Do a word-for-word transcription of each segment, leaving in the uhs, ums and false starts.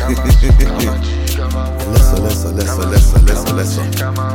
Listen, listen, listen, listen, listen, listen.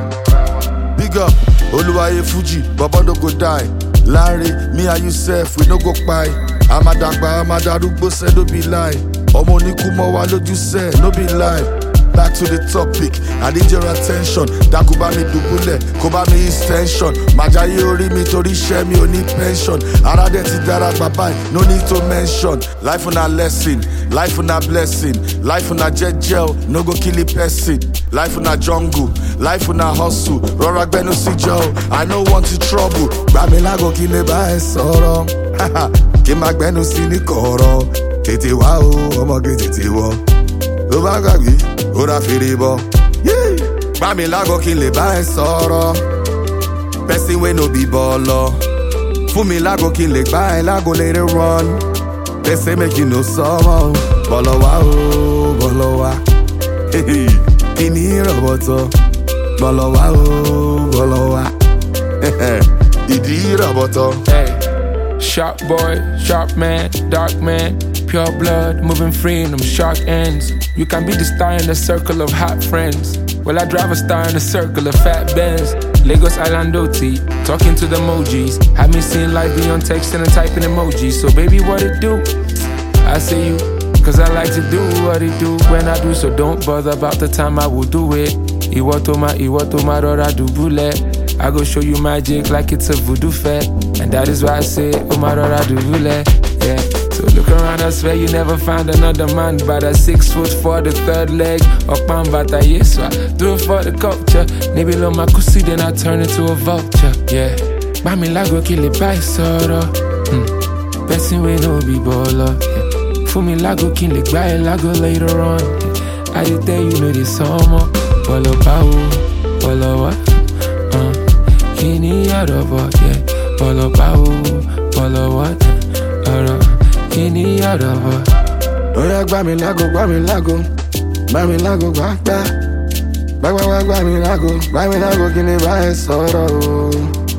Big up, Oluwaye Fuji, Baba no go die. Larry, me and you self, we no go buy. Amadagba, Amadarugbo say no be lie. Omo ni kumo wa loju say no be lie. Back to the topic, I need your attention. Dakuba mi dubule, koba mi extension. Majaye ori mi tori share mi oni pension. Arade ti dara babai, no need to mention. Life on a lesson, life on a blessing. Life on a jet gel, no go kill a person. Life on a jungle, life on a hustle. Rora gbenu si Joe, I no want to trouble. Gbami lago kile ba e soro. Ki ma gbenu si ni koro. Tete wa o, omoge tete wo. Lo ba gbagbe, ó ra fèrè bọ̀. Gbami lago kí n lè bá ẹ sọ̀rọ̀. Person wey no be bọ̀lọ̀. Fún mi lago kí n lè gbá ẹ lago later run. They say make you know sọ́mọ́. Bọ̀lọ̀ wá o, bọ̀lọ̀ wá. Kí ni ìrọ̀bọ̀tọ̀? Bọ̀lọ̀ wá o, bọ̀lọ̀ wá. Ìdí ìrọ̀bọ̀tọ̀. Sharp boy, sharp man, dark man. Pure blood, moving free in them shark ends. You can be the star in a circle of hot friends. Well, I drive a star in a circle of fat Benz. Lagos Island O T, talking to the emojis. Have me seeing live beyond texting and typing emojis. So baby, what it do? I say you, cause I like to do what it do when I do. So don't bother about the time I will do it. Iwo to my, iwo to my rora do bule. I go show you magic like it's a voodoo fair. And that is why I say, oh my rora do bule. Yeah. So look around, I swear you never find another man by the six foot for the third leg. Okpan bata yes, I do it for the culture. Maybe lo my kusi, then I turn into a vulture. Yeah, Bami lago kill it by soro. Hmm. Person we no be baller. Yeah. Fumi lago kill it by lago later on. Yeah. I did tell you know this summer. Bolo pao, bolo wa. Uh. Kini yarobo, yeah. Bolo pao, bolo wa. Uh. Kini yarobo. Oya gbami lago, gbami lago. Gbami lago, gbagba. Gbagba, gbagba, gbami lago. Gbami lago, kini ba e sọ̀rọ̀.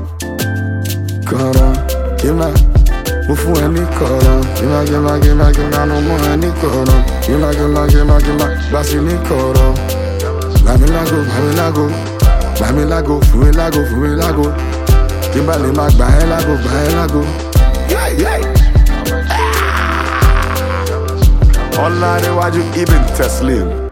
Kọ̀rọ̀, kima. Mo fún ẹ ní kọ̀rọ̀. Kima, kima, kima, kima, mo mú ẹ ní kọ̀rọ̀. Kima, kima, kima, kima, gbasi ní kọ̀rọ̀. Gbami lago, gbami lago. Gbami lago, fún mi lago, fún mi lago. Kima lè ma gbà ẹ́ lago, gbà ẹ́ lago. Yeah, yeah. Ọlárẹ̀wájú Ibn Teslim.